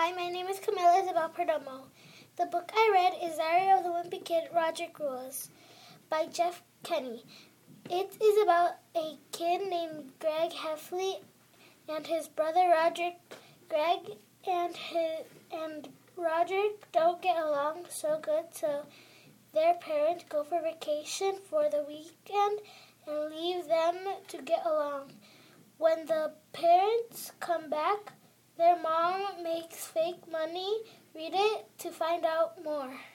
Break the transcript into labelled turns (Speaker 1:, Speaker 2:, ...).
Speaker 1: Hi, my name is Camila Isabel Perdomo. The book I read is Diary of the Wimpy Kid, Roderick Rules by Jeff Kenny. It is about a kid named Greg Heffley and his brother Roderick. Greg and Roderick don't get along so good, so their parents go for vacation for the weekend and leave them to get along. When the parents come back, their mom makes fake money. Read it to find out more.